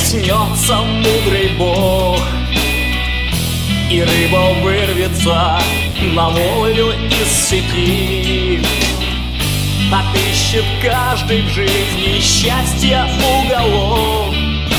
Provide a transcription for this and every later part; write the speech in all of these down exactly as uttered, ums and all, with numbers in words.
проснется мудрый бог, и рыба вырвется на волю из сети. Отыщет каждый в жизни счастья уголок,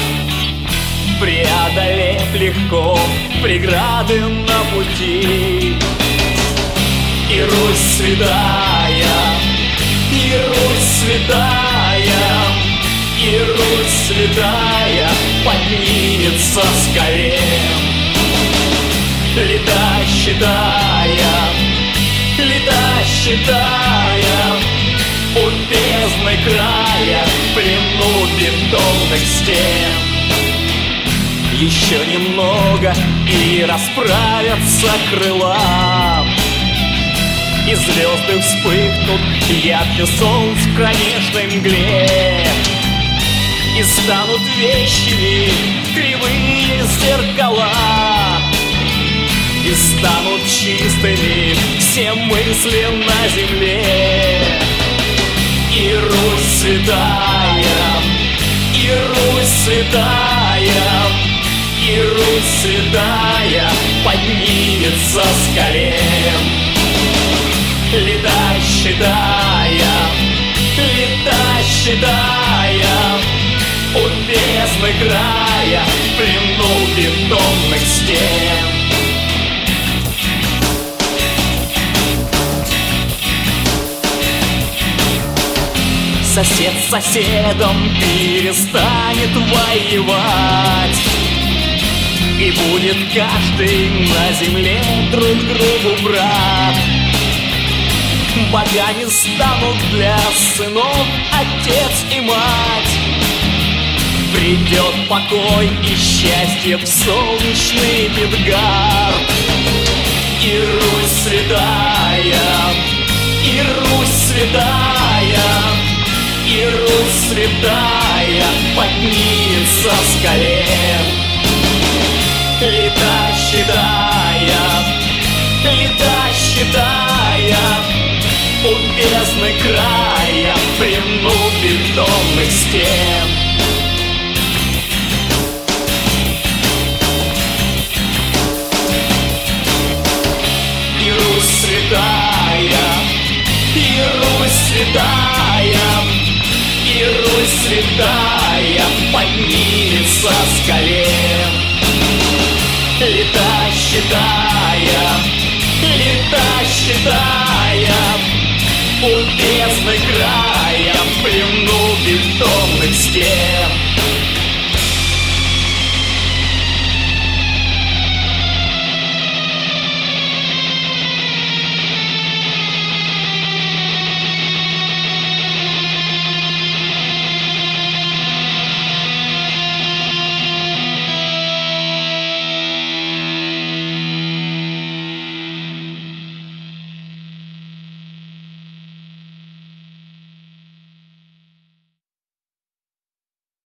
преодолев легко преграды на пути. И Русь святая, и Русь святая, и Русь святая поднимется с колен. Лета считая, лета считая, у бездны края, в плену бетонных стен. Еще немного и расправятся крыла, и звезды вспыхнут ярче солнц в кромешной мгле, и станут вещими кривые зеркала, и станут чистыми все мысли на земле. И Русь святая, и Русь святая, и Русь святая поднимется с колен. Лета считая, лета считая, у бездны края, в плену бетонных стен. Сосед с соседом перестанет воевать, и будет каждый на земле друг другу брат. Богами станут для сынов отец и мать. Придет покой и счастье в солнечный Мидгард. И Русь святая, и Русь святая, и Русь святая поднимется с колен. Лета считая, лета считая, у бездны края, в плену бетонных стен. И Русь святая, и Русь святая, и Русь святая поднимется с колен. Лета считая, лета считая, у бездны края, в плену бетонных стен.